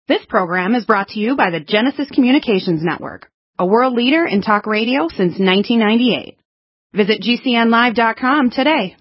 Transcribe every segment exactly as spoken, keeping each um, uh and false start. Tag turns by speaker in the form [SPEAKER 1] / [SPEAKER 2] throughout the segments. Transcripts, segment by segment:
[SPEAKER 1] This program is brought to you by the Genesis Communications Network, a world leader in talk radio since nineteen ninety-eight. Visit G C N live dot com today.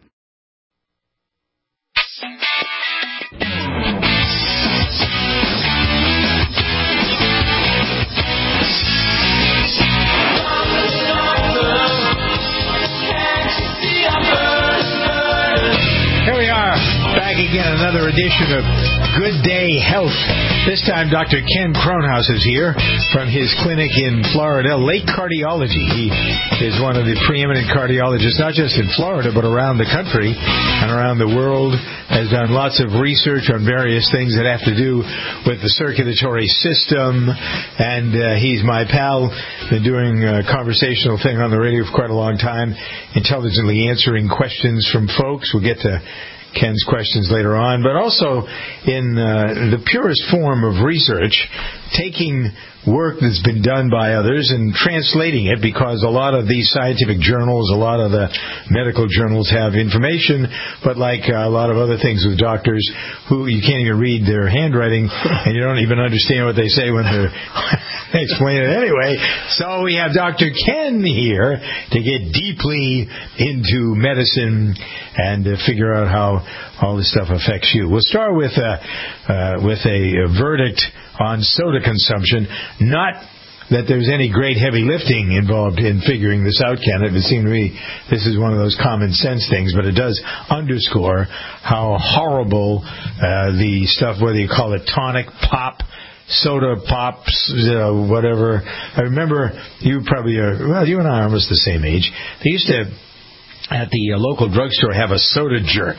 [SPEAKER 2] Here we are, back again, another edition of Good Day Health. This time, Doctor Ken Kronhaus is here from his clinic in Florida, Lake Cardiology. He is one of the preeminent cardiologists, not just in Florida, but around the country and around the world. Has done lots of research on various things that have to do with the circulatory system. And uh, he's my pal, been doing a conversational thing on the radio for quite a long time, intelligently answering questions from folks. We'll get to Ken's questions later on, but also in uh, the purest form of research, taking work that's been done by others and translating it, because a lot of these scientific journals, a lot of the medical journals have information, but like a lot of other things with doctors who you can't even read their handwriting and you don't even understand what they say when they're they explain it anyway. So we have Doctor Ken here to get deeply into medicine and to figure out how all this stuff affects you. We'll start with a, uh, with a, a verdict on soda consumption. Not that there's any great heavy lifting involved in figuring this out, Ken. It would seem to me this is one of those common sense things, but it does underscore how horrible uh, the stuff, whether you call it tonic, pop, soda pops, uh, whatever. I remember you probably are, well, you and I are almost the same age. They used to, at the uh, local drugstore, have a soda jerk.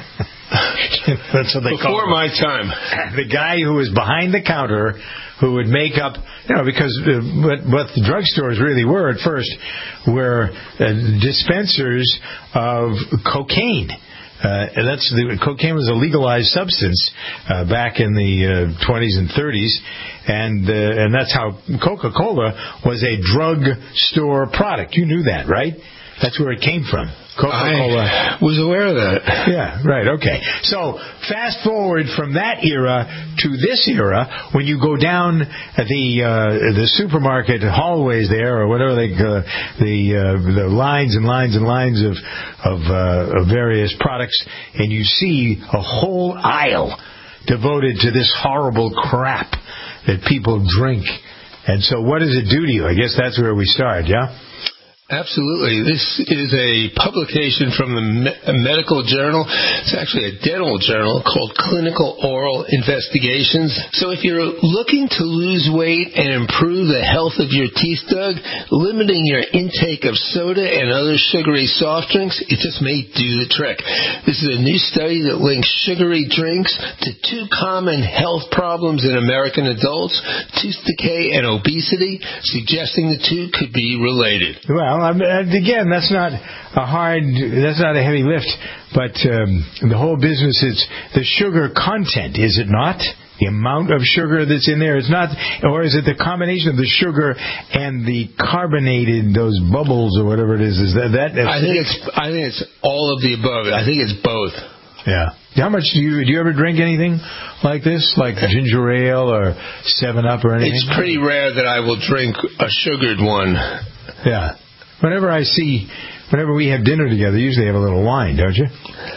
[SPEAKER 2] That's what they
[SPEAKER 3] Before
[SPEAKER 2] call it.
[SPEAKER 3] my time.
[SPEAKER 2] The guy who was behind the counter who would make up, you know, because uh, what, what the drugstores really were at first were uh, dispensers of cocaine. Uh, and that's the cocaine was a legalized substance uh, back in the uh, twenties and thirties, and uh, and that's how Coca-Cola was a drug store product. You knew that, right? That's where it came from. Coca-Cola.
[SPEAKER 3] I was aware of that.
[SPEAKER 2] Yeah, right, okay. So, fast forward from that era to this era, when you go down the uh, the supermarket hallways there, or whatever they uh, the uh, the lines and lines and lines of of, uh, of various products, and you see a whole aisle devoted to this horrible crap that people drink. And so, what does it do to you? I guess that's where we start, yeah?
[SPEAKER 3] Absolutely. This is a publication from the Me- medical journal. It's actually a dental journal called Clinical Oral Investigations. So if you're looking to lose weight and improve the health of your teeth, Doug, limiting your intake of soda and other sugary soft drinks, it just may do the trick. This is a new study that links sugary drinks to two common health problems in American adults, tooth decay and obesity, suggesting the two could be related.
[SPEAKER 2] Well, again, that's not a hard, that's not a heavy lift, but um, the whole business is the sugar content, is it not? The amount of sugar that's in there is not, or is it the combination of the sugar and the carbonated, those bubbles or whatever it is? Is that that?
[SPEAKER 3] I think it's, I think it's all of the above. I think it's both.
[SPEAKER 2] Yeah. How much do you do? You ever drink anything like this, like ginger ale or Seven Up or anything?
[SPEAKER 3] It's pretty rare that I will drink a sugared one.
[SPEAKER 2] Yeah. Whenever I see, whenever we have dinner together, you usually have a little wine, don't you?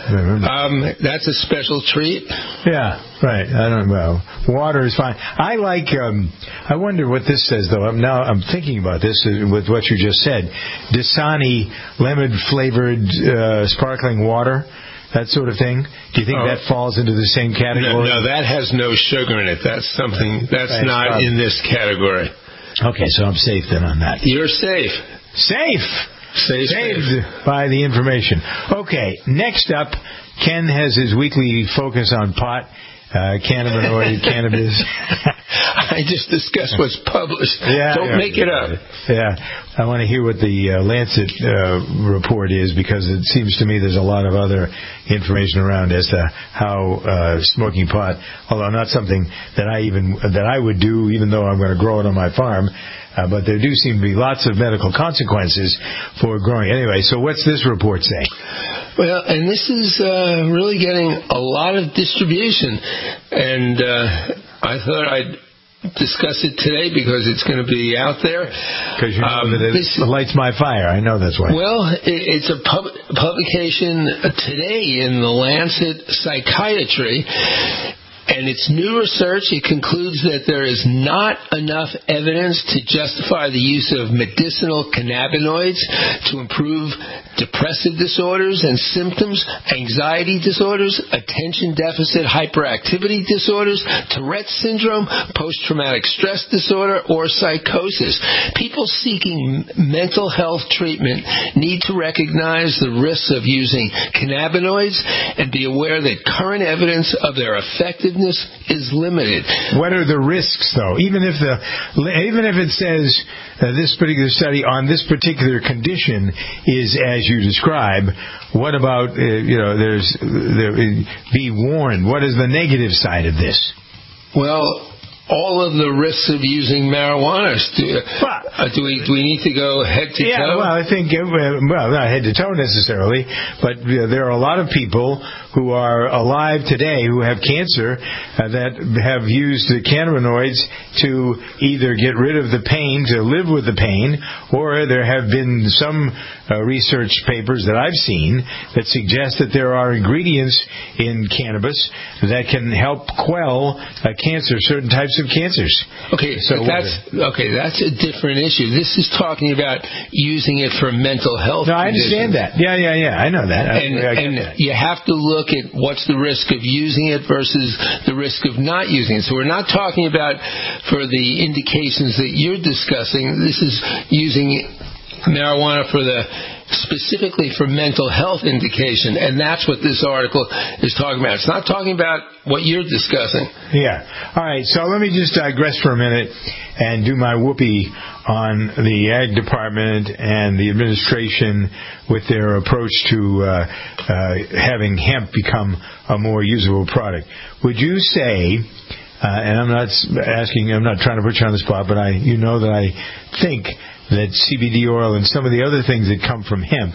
[SPEAKER 3] Um, that's a special treat.
[SPEAKER 2] Yeah, right. I don't know. Water is fine. I like. Um, I wonder what this says, though. I'm now I'm thinking about this with what you just said. Dasani lemon flavored uh, sparkling water. That sort of thing. Do you think oh. that falls into the same category?
[SPEAKER 3] No, no, that has no sugar in it. That's something that's right, not in this category.
[SPEAKER 2] Okay, so I'm safe then on that.
[SPEAKER 3] You're safe.
[SPEAKER 2] Safe.
[SPEAKER 3] Safe.
[SPEAKER 2] Saved
[SPEAKER 3] safe.
[SPEAKER 2] by the information. Okay, next up, Ken has his weekly focus on pot, uh, cannabinoid, cannabis.
[SPEAKER 3] I just discussed what's published.
[SPEAKER 2] Yeah,
[SPEAKER 3] Don't
[SPEAKER 2] yeah,
[SPEAKER 3] make it up.
[SPEAKER 2] Yeah, I want to hear what the uh, Lancet uh, report is, because it seems to me there's a lot of other information around as to how uh, smoking pot, although not something that I even that I would do, even though I'm going to grow it on my farm. uh, but there do seem to be lots of medical consequences for growing. Anyway, so what's this report say?
[SPEAKER 3] Well, and this is uh, really getting a lot of distribution, and uh, I thought I'd discuss it today because it's going to be out there.
[SPEAKER 2] Because you know
[SPEAKER 3] um,
[SPEAKER 2] that it
[SPEAKER 3] this,
[SPEAKER 2] lights my fire. I know that's why.
[SPEAKER 3] Well, it, it's a pub, publication today in the Lancet Psychiatry. And its new research, it concludes that there is not enough evidence to justify the use of medicinal cannabinoids to improve depressive disorders and symptoms, anxiety disorders, attention deficit hyperactivity disorders, Tourette's syndrome, post-traumatic stress disorder, or psychosis. People seeking mental health treatment need to recognize the risks of using cannabinoids and be aware that current evidence of their effectiveness is limited.
[SPEAKER 2] What are the risks, though? Even if the even if it says uh, this particular study on this particular condition is as you describe, what about uh, you know? There's there, be warned. What is the negative side of this?
[SPEAKER 3] Well, all of the risks of using marijuana. Do, uh, do we do we need to go head to
[SPEAKER 2] yeah,
[SPEAKER 3] toe?
[SPEAKER 2] Well, I think uh, well, not head to toe necessarily, but uh, there are a lot of people who are alive today who have cancer uh, that have used the cannabinoids to either get rid of the pain, to live with the pain, or there have been some uh, research papers that I've seen that suggest that there are ingredients in cannabis that can help quell uh, cancer, certain types of cancers.
[SPEAKER 3] Okay, so that's okay. That's a different issue. This is talking about using it for mental health.
[SPEAKER 2] No, I understand that. Yeah, yeah, yeah. I know that.
[SPEAKER 3] And,
[SPEAKER 2] I, I
[SPEAKER 3] and
[SPEAKER 2] that.
[SPEAKER 3] you have to look at what's the risk of using it versus the risk of not using it. So we're not talking about for the indications that you're discussing. This is using marijuana for the specifically for mental health indication, and that's what this article is talking about. It's not talking about what you're discussing.
[SPEAKER 2] Yeah. All right, so let me just digress for a minute and do my whoopee on the Ag Department and the administration with their approach to uh, uh, having hemp become a more usable product. Would you say, uh, and I'm not asking, I'm not trying to put you on the spot, but I, you know that I think that C B D oil and some of the other things that come from hemp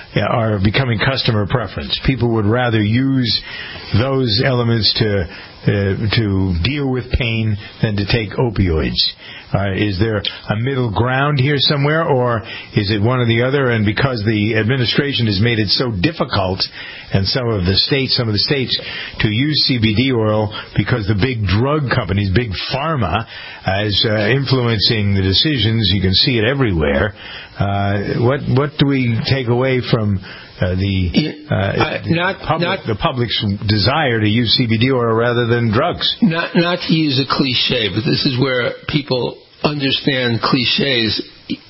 [SPEAKER 2] are becoming customer preference. People would rather use those elements to uh, to deal with pain than to take opioids. Uh, is there a middle ground here somewhere, or is it one or the other? And because the administration has made it so difficult, and some of the states, some of the states, to use C B D oil because the big drug companies, big pharma, uh, is uh, influencing the decisions. You can see it everywhere. Uh, what what do we take away from uh, the, uh, uh,
[SPEAKER 3] not,
[SPEAKER 2] public,
[SPEAKER 3] not,
[SPEAKER 2] the public's desire to use C B D oil rather than drugs?
[SPEAKER 3] Not not to use a cliche, but this is where people understand cliches.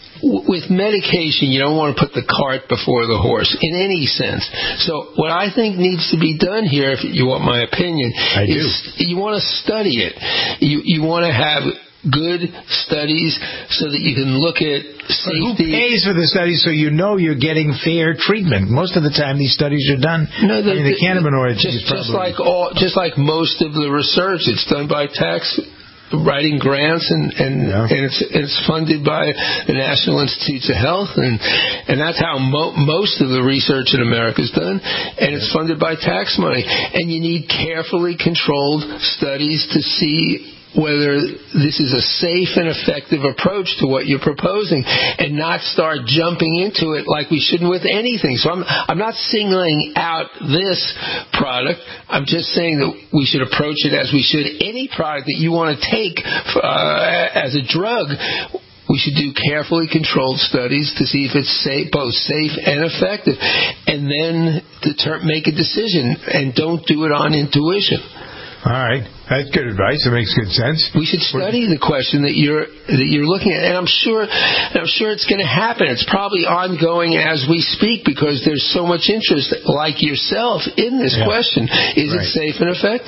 [SPEAKER 3] With medication, you don't want to put the cart before the horse in any sense. So what I think needs to be done here, if you want my opinion,
[SPEAKER 2] I
[SPEAKER 3] is
[SPEAKER 2] do.
[SPEAKER 3] you want to study it. You you want to have good studies so that you can look at safety.
[SPEAKER 2] Who pays for the studies so you know you're getting fair treatment? Most of the time these studies are done.
[SPEAKER 3] No, the,
[SPEAKER 2] I mean, the cannabinoids
[SPEAKER 3] just,
[SPEAKER 2] is probably...
[SPEAKER 3] just like all, just like most of the research, it's done by tax writing grants, and and,
[SPEAKER 2] yeah.
[SPEAKER 3] and it's it's funded by the National Institutes of Health, and and that's how mo- most of the research in America is done, and it's funded by tax money. And you need carefully controlled studies to see whether this is a safe and effective approach to what you're proposing, and not start jumping into it like we shouldn't with anything. So I'm I'm not singling out this product. I'm just saying that we should approach it as we should any product that you want to take uh, as a drug. We should do carefully controlled studies to see if it's safe, both safe and effective, and then deter- make a decision, and don't do it on intuition.
[SPEAKER 2] All right, that's good advice. It makes good sense.
[SPEAKER 3] We should study the question that you're that you're looking at, and I'm sure, and I'm sure it's going to happen. It's probably ongoing as we speak because there's so much interest, like yourself, in this
[SPEAKER 2] yeah.
[SPEAKER 3] question: is
[SPEAKER 2] right.
[SPEAKER 3] it safe and effective?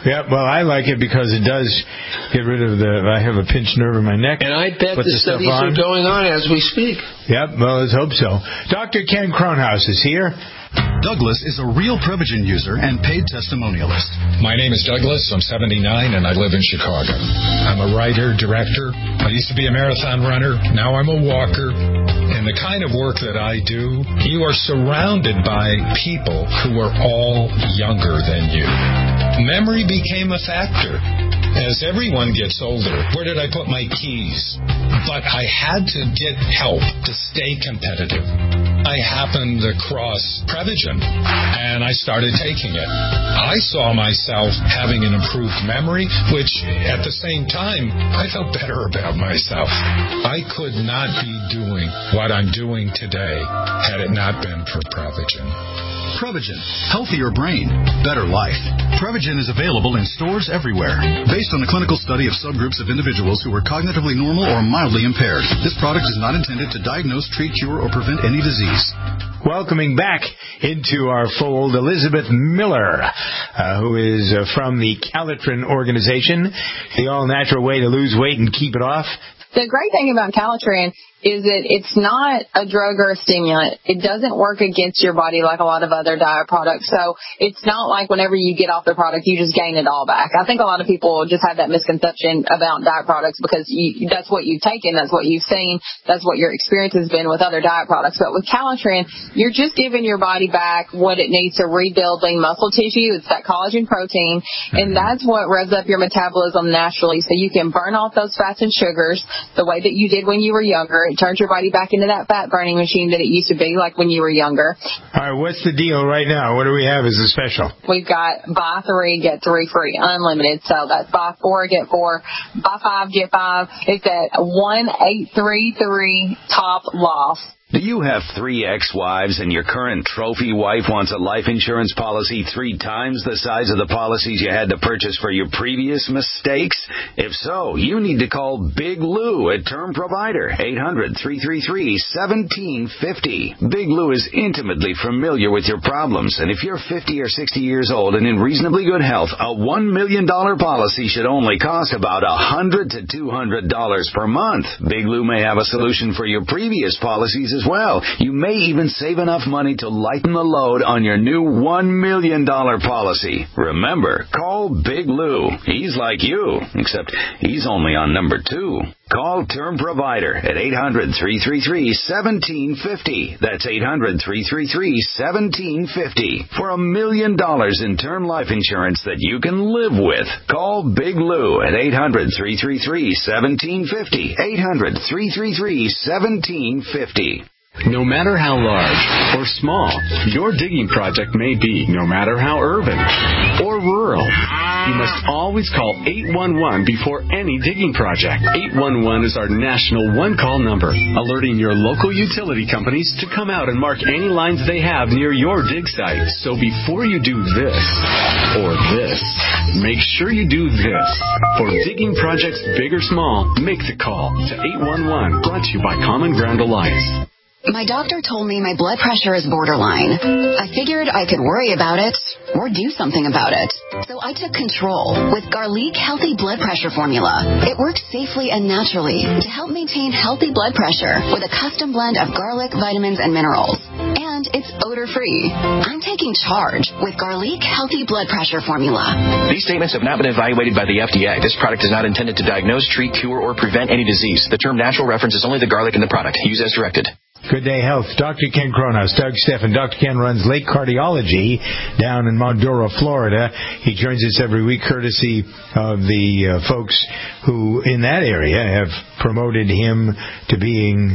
[SPEAKER 2] Yeah, well, I like it because it does get rid of the, I have a pinched nerve in my neck.
[SPEAKER 3] And I bet
[SPEAKER 2] Put
[SPEAKER 3] the,
[SPEAKER 2] the
[SPEAKER 3] studies
[SPEAKER 2] stuff on.
[SPEAKER 3] are going on as we speak.
[SPEAKER 2] Yep, well, let's hope so. Doctor Ken Kronhaus is here.
[SPEAKER 4] Douglas is a real Prevagen user and paid testimonialist.
[SPEAKER 5] My name is Douglas. I'm seventy-nine, and I live in Chicago. I'm a writer, director. I used to be a marathon runner. Now I'm a walker. And the kind of work that I do, you are surrounded by people who are all younger than you. Memory became a factor. As everyone gets older, where did I put my keys? But I had to get help to stay competitive. I happened across Prevagen, and I started taking it. I saw myself having an improved memory, which at the same time, I felt better about myself. I could not be doing what I'm doing today had it not been for Prevagen.
[SPEAKER 4] Prevagen. Healthier brain, better life. Prevagen is available in stores everywhere. Based on a clinical study of subgroups of individuals who were cognitively normal or mildly impaired, this product is not intended to diagnose, treat, cure, or prevent any disease.
[SPEAKER 2] Welcoming back into our fold Elizabeth Miller, uh, who is uh, from the Calitrin organization, the all-natural way to lose weight and keep it off.
[SPEAKER 6] The great thing about Calitrin is that it's not a drug or a stimulant. It doesn't work against your body like a lot of other diet products. So it's not like whenever you get off the product, you just gain it all back. I think a lot of people just have that misconception about diet products because you, that's what you've taken, that's what you've seen, that's what your experience has been with other diet products. But with Calitrin, you're just giving your body back what it needs to rebuild lean muscle tissue. It's that collagen protein, and that's what revs up your metabolism naturally so you can burn off those fats and sugars the way that you did when you were younger. It turns your body back into that fat-burning machine that it used to be, like when you were younger.
[SPEAKER 2] All right, what's the deal right now? What do we have as a special?
[SPEAKER 6] We've got buy three, get three free, unlimited. So that's buy four, get four, buy five, get five. It's at one eight three three top loss.
[SPEAKER 7] Do you have three ex-wives and your current trophy wife wants a life insurance policy three times the size of the policies you had to purchase for your previous mistakes? If so, you need to call Big Lou at Term Provider, eight hundred, three three three, one seven five zero. Big Lou is intimately familiar with your problems, and if you're fifty or sixty years old and in reasonably good health, a one million dollars policy should only cost about one hundred to two hundred dollars per month. Big Lou may have a solution for your previous policies as well. You may even save enough money to lighten the load on your new one million dollars policy. Remember, call Big Lou. He's like you, except he's only on number two. Call Term Provider at eight hundred, three three three, one seven five zero. That's eight hundred, three three three, one seven five zero. For a million dollars in term life insurance that you can live with. Call Big Lou at eight hundred, three three three, one seven five zero. eight hundred, three three three, one seven five zero.
[SPEAKER 8] No matter how large or small your digging project may be, no matter how urban or rural, you must always call eight one one before any digging project. eight one one is our national one-call number, alerting your local utility companies to come out and mark any lines they have near your dig site. So before you do this or this, make sure you do this. For digging projects big or small, make the call to eight one one, brought to you by Common Ground Alliance.
[SPEAKER 9] My doctor told me my blood pressure is borderline. I figured I could worry about it or do something about it. So I took control with Garlic Healthy Blood Pressure Formula. It works safely and naturally to help maintain healthy blood pressure with a custom blend of garlic, vitamins, and minerals. And it's odor-free. I'm taking charge with Garlic Healthy Blood Pressure Formula.
[SPEAKER 10] These statements have not been evaluated by the F D A. This product is not intended to diagnose, treat, cure, or prevent any disease. The term natural references only the garlic in the product. Use as directed.
[SPEAKER 2] Good Day Health. Doctor Ken Kronhaus, Doug Steffen. Doctor Ken runs Lake Cardiology down in Mondora, Florida. He joins us every week courtesy of the uh, folks who in that area have promoted him to being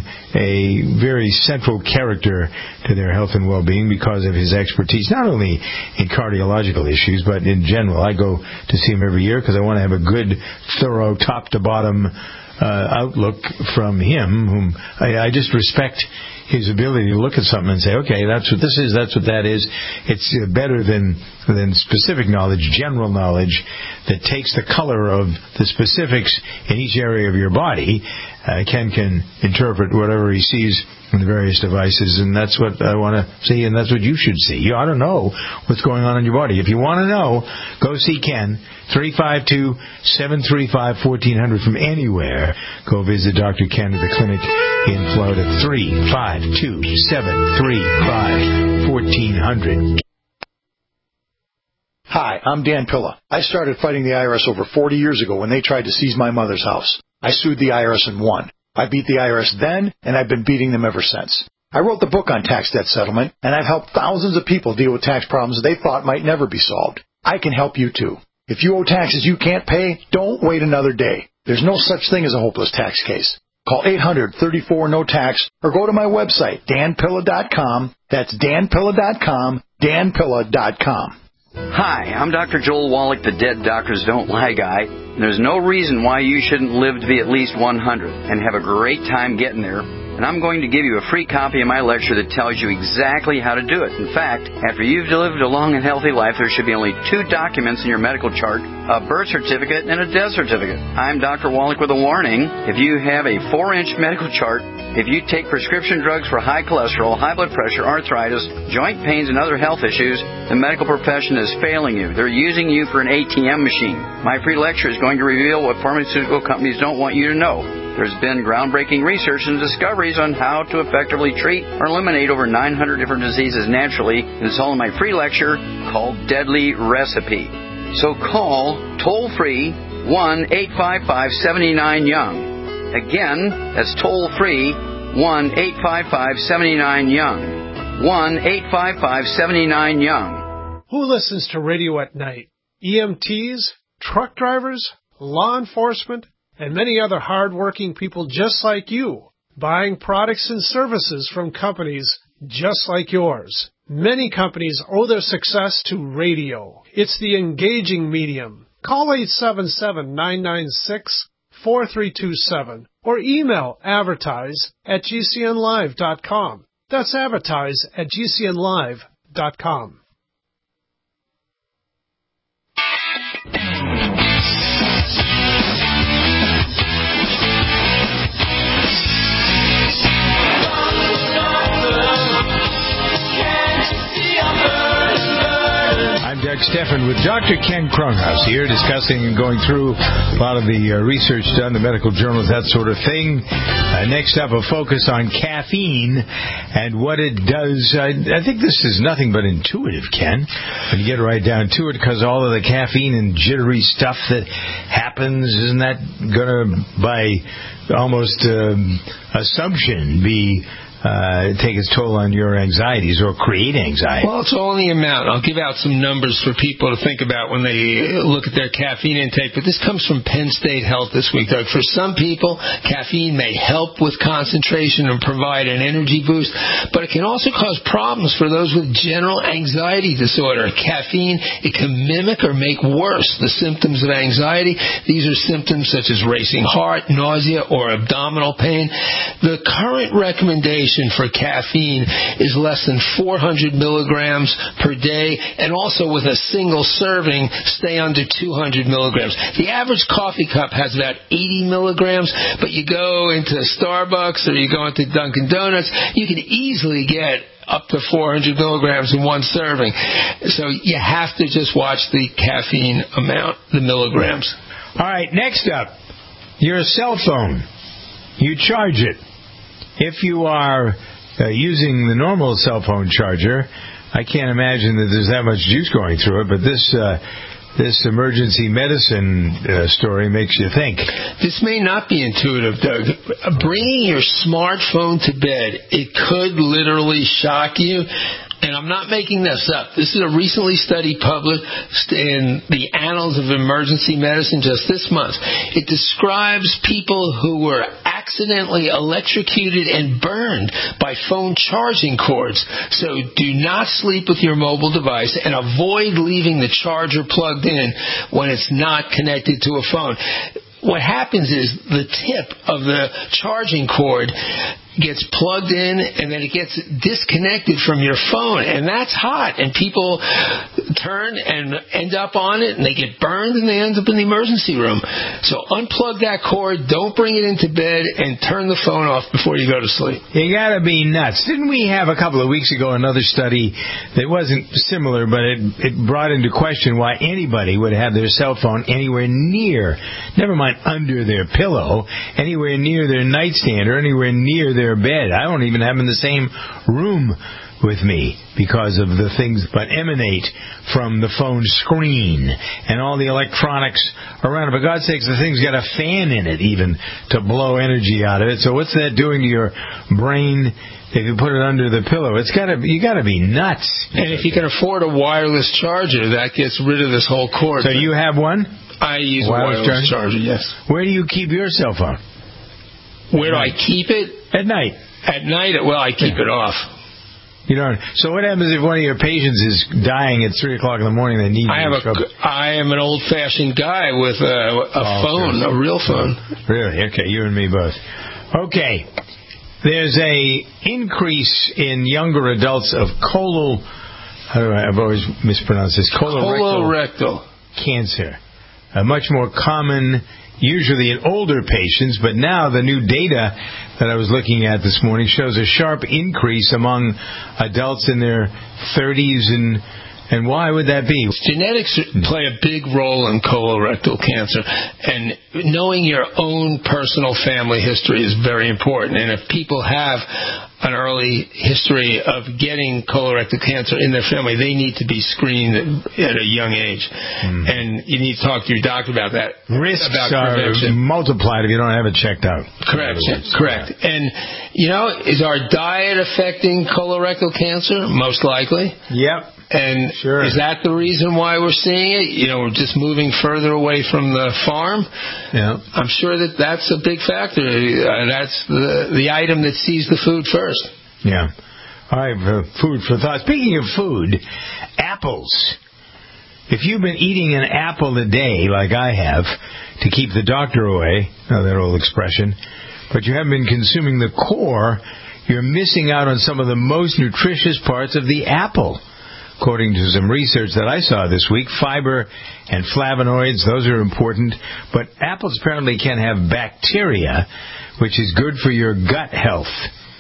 [SPEAKER 2] a very central character to their health and well-being because of his expertise, not only in cardiological issues, but in general. I go to see him every year because I want to have a good, thorough, top-to-bottom Uh, outlook from him, whom I, I just respect his ability to look at something and say, okay, that's what this is, that's what that is. It's uh, better than than specific knowledge, general knowledge that takes the color of the specifics in each area of your body. Uh, Ken can interpret whatever he sees on the various devices, and that's what I want to see, and that's what you should see. You ought to know what's going on in your body. If you want to know, go see Ken, three five two, seven three five, one four zero zero from anywhere. Go visit Doctor Ken at the clinic in Florida, three five two, seven three five, one four zero zero.
[SPEAKER 11] Hi, I'm Dan Pilla. I started fighting the I R S over forty years ago when they tried to seize my mother's house. I sued the I R S and won. I beat the I R S then, and I've been beating them ever since. I wrote the book on tax debt settlement, and I've helped thousands of people deal with tax problems they thought might never be solved. I can help you too. If you owe taxes you can't pay, don't wait another day. There's no such thing as a hopeless tax case. Call eight hundred, thirty-four, no tax or go to my website, dan pilla dot com. That's dan pilla dot com, dan pilla dot com.
[SPEAKER 12] Hi, I'm Doctor Joel Wallach, the Dead Doctors Don't Lie guy. There's no reason why you shouldn't live to be at least one hundred and have a great time getting there. And I'm going to give you a free copy of my lecture that tells you exactly how to do it. In fact, after you've lived a long and healthy life, there should be only two documents in your medical chart, a birth certificate and a death certificate. I'm Doctor Wallach with a warning. If you have a four-inch medical chart, if you take prescription drugs for high cholesterol, high blood pressure, arthritis, joint pains, and other health issues, the medical profession is failing you. They're using you for an A T M machine. My free lecture is going to reveal what pharmaceutical companies don't want you to know. There's been groundbreaking research and discoveries on how to effectively treat or eliminate over nine hundred different diseases naturally, and it's all in my free lecture called Deadly Recipe. So call toll-free one eight five five, seven nine, young. Again, that's toll-free one eight five five, seven nine, young. one eight five five, seven nine, young.
[SPEAKER 13] Who listens to radio at night? E M Ts, truck drivers, law enforcement, and many other hard-working people just like you, buying products and services from companies just like yours. Many companies owe their success to radio. It's the engaging medium. Call eight seven seven, nine nine six, four three two seven or email advertise at g c n live dot com. That's advertise at g c n live dot com.
[SPEAKER 2] I'm Doug Stephan with Doctor Ken Kronhaus here, discussing and going through a lot of the uh, research done, the medical journals, that sort of thing. Uh, next up, a focus on caffeine and what it does. I, I think this is nothing but intuitive, Ken, when you get right down to it, because all of the caffeine and jittery stuff that happens, isn't that going to, by almost um, assumption, be Uh, take its toll on your anxieties or create anxiety?
[SPEAKER 3] Well, it's all in the amount. I'll give out some numbers for people to think about when they look at their caffeine intake. But this comes from Penn State Health this week, Doug. For some people, caffeine may help with concentration and provide an energy boost, but it can also cause problems for those with general anxiety disorder. Caffeine, it can mimic or make worse the symptoms of anxiety. These are symptoms such as racing heart, nausea, or abdominal pain. The current recommendation for caffeine is less than four hundred milligrams per day, and also with a single serving, stay under two hundred milligrams. The average coffee cup has about eighty milligrams, but you go into Starbucks or you go into Dunkin' Donuts, you can easily get up to four hundred milligrams in one serving. So you have to just watch the caffeine amount, the milligrams.
[SPEAKER 2] All right, next up, your cell phone. You charge it. If you are uh, using the normal cell phone charger, I can't imagine that there's that much juice going through it, but this uh, this emergency medicine uh, story makes you think.
[SPEAKER 3] This may not be intuitive, Doug. Bringing your smartphone to bed, it could literally shock you. And I'm not making this up. This is a recently study published in the Annals of Emergency Medicine just this month. It describes people who were accidentally electrocuted and burned by phone charging cords. So do not sleep with your mobile device and avoid leaving the charger plugged in when it's not connected to a phone. What happens is the tip of the charging cord gets plugged in, and then it gets disconnected from your phone, and that's hot. And people turn and end up on it, and they get burned, and they end up in the emergency room. So unplug that cord, don't bring it into bed, and turn the phone off before you go to sleep.
[SPEAKER 2] You gotta be nuts. Didn't we have a couple of weeks ago another study that wasn't similar, but it, it brought into question why anybody would have their cell phone anywhere near, never mind under their pillow, anywhere near their nightstand or anywhere near their bed. I don't even have them in the same room with me because of the things that emanate from the phone screen and all the electronics around it. For God's sakes, the thing's got a fan in it even to blow energy out of it. So what's that doing to your brain if you put it under the pillow? It's gotta, you gotta be nuts.
[SPEAKER 3] And if you can afford a wireless charger, that gets rid of this whole cord.
[SPEAKER 2] So you have one?
[SPEAKER 3] I use wireless a wireless charger? charger, yes.
[SPEAKER 2] Where do you keep your cell phone?
[SPEAKER 3] Where do I keep it?
[SPEAKER 2] At night.
[SPEAKER 3] At night, well, I keep yeah. it off.
[SPEAKER 2] You don't. So what happens if one of your patients is dying at three o'clock in the morning? They need.
[SPEAKER 3] I have a. Trouble? I am an old-fashioned guy with a, a oh, phone, okay. a real phone.
[SPEAKER 2] Really? Okay, you and me both. Okay. There's a increase in younger adults of colon. How do I? I've always mispronounced this. Colorectal,
[SPEAKER 3] colorectal.
[SPEAKER 2] cancer. A much more common. Usually in older patients, but now the new data that I was looking at this morning shows a sharp increase among adults in their thirties, and and why would that be?
[SPEAKER 3] Genetics play a big role in colorectal cancer, and knowing your own personal family history is very important. And if people have an early history of getting colorectal cancer in their family, they need to be screened at a young age. Mm. And you need to talk to your doctor about that.
[SPEAKER 2] Risks
[SPEAKER 3] about
[SPEAKER 2] are multiplied if you don't have it checked out.
[SPEAKER 3] Correct, correct. And, you know, is our diet affecting colorectal cancer? Most likely.
[SPEAKER 2] Yep.
[SPEAKER 3] And
[SPEAKER 2] sure.
[SPEAKER 3] Is that the reason why we're seeing it? You know, we're just moving further away from the farm.
[SPEAKER 2] Yeah.
[SPEAKER 3] I'm sure that that's a big factor. Uh, that's the the item that sees the food first.
[SPEAKER 2] Yeah. All right, uh, food for thought. Speaking of food, apples. If you've been eating an apple a day, like I have, to keep the doctor away, oh, that old expression, but you haven't been consuming the core, you're missing out on some of the most nutritious parts of the apple. According to some research that I saw this week, fiber and flavonoids, those are important. But apples apparently can have bacteria, which is good for your gut health.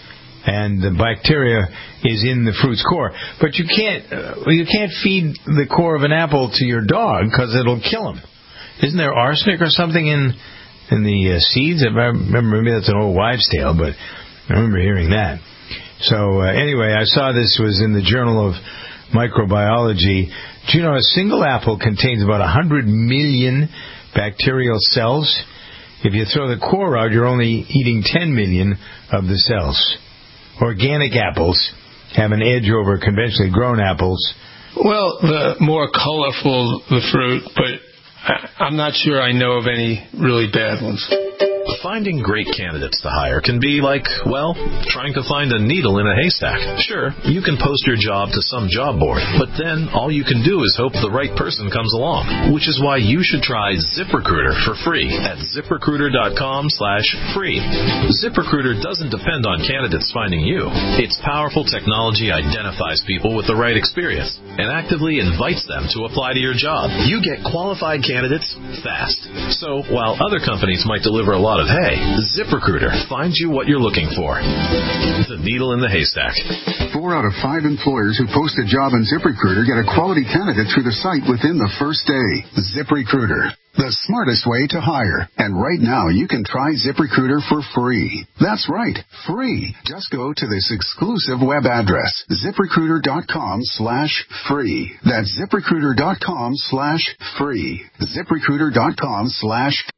[SPEAKER 2] And the bacteria is in the fruit's core. But you can't uh, you can't feed the core of an apple to your dog because it'll kill him. Isn't there arsenic or something in in the uh, seeds? I remember, maybe that's an old wives' tale, but I remember hearing that. So uh, anyway, I saw this was in the Journal of Microbiology. Do you know a single apple contains about one hundred million bacterial cells? If you throw the core out, you're only eating ten million of the cells. Organic apples have an edge over conventionally grown apples.
[SPEAKER 3] Well, the more colorful the fruit, but I'm not sure I know of any really bad ones.
[SPEAKER 14] Finding great candidates to hire can be like, well, trying to find a needle in a haystack. Sure, you can post your job to some job board, but then all you can do is hope the right person comes along, which is why you should try ZipRecruiter for free at ZipRecruiter.com slash free. ZipRecruiter doesn't depend on candidates finding you. Its powerful technology identifies people with the right experience and actively invites them to apply to your job. You get qualified candidates fast. So while other companies might deliver a lot of hay, ZipRecruiter finds you what you're looking for. The needle in the haystack.
[SPEAKER 15] Four out of five employers who post a job on ZipRecruiter get a quality candidate through the site within the first day. ZipRecruiter, the smartest way to hire. And right now, you can try ZipRecruiter for free. That's right, free. Just go to this exclusive web address, ZipRecruiter.com slash free. That's ZipRecruiter.com slash free. ZipRecruiter.com slash free.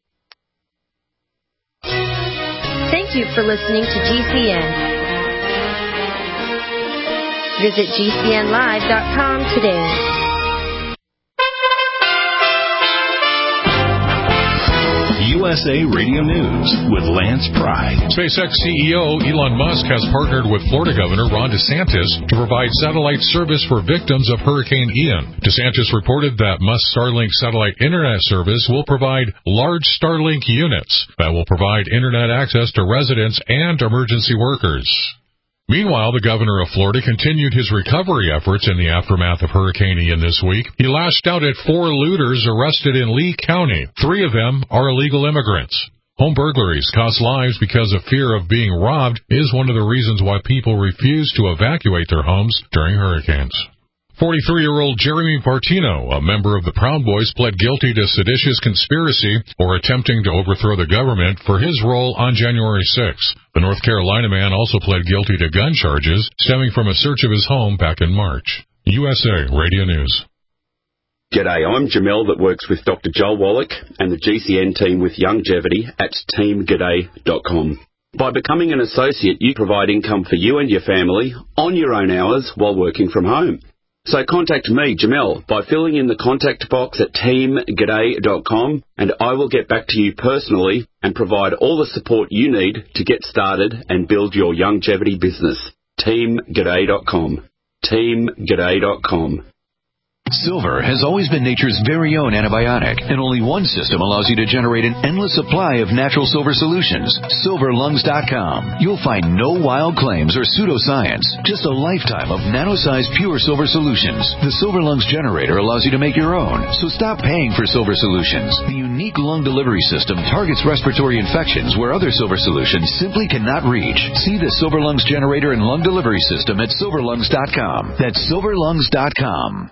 [SPEAKER 16] Thank you for listening to G C N. Visit G C N live dot com today.
[SPEAKER 14] You
[SPEAKER 17] U S A Radio News with Lance Pry.
[SPEAKER 18] SpaceX C E O Elon Musk has partnered with Florida Governor Ron DeSantis to provide satellite service for victims of Hurricane Ian. DeSantis reported that Musk's Starlink satellite internet service will provide large Starlink units that will provide internet access to residents and emergency workers. Meanwhile, the governor of Florida continued his recovery efforts in the aftermath of Hurricane Ian this week. He lashed out at four looters arrested in Lee County. Three of them are illegal immigrants. Home burglaries cost lives because of fear of being robbed is one of the reasons why people refuse to evacuate their homes during hurricanes. forty-three-year-old Jeremy Partino, a member of the Proud Boys, pled guilty to seditious conspiracy or attempting to overthrow the government for his role on January sixth. The North Carolina man also pled guilty to gun charges stemming from a search of his home back in March. U S A Radio News.
[SPEAKER 19] G'day, I'm Jamel that works with Doctor Joel Wallach and the G C N team with Longevity at team g'day dot com. By becoming an associate, you provide income for you and your family on your own hours while working from home. So contact me, Jamel, by filling in the contact box at team g'day dot com, and I will get back to you personally and provide all the support you need to get started and build your longevity business. team g'day dot com. team g'day dot com.
[SPEAKER 20] Silver has always been nature's very own antibiotic, and only one system allows you to generate an endless supply of natural silver solutions. silver lungs dot com. You'll find no wild claims or pseudoscience, just a lifetime of nano-sized pure silver solutions. The Silver Lungs generator allows you to make your own, so stop paying for silver solutions. The unique lung delivery system targets respiratory infections where other silver solutions simply cannot reach. See the Silver Lungs generator and lung delivery system at silver lungs dot com. That's silver lungs dot com.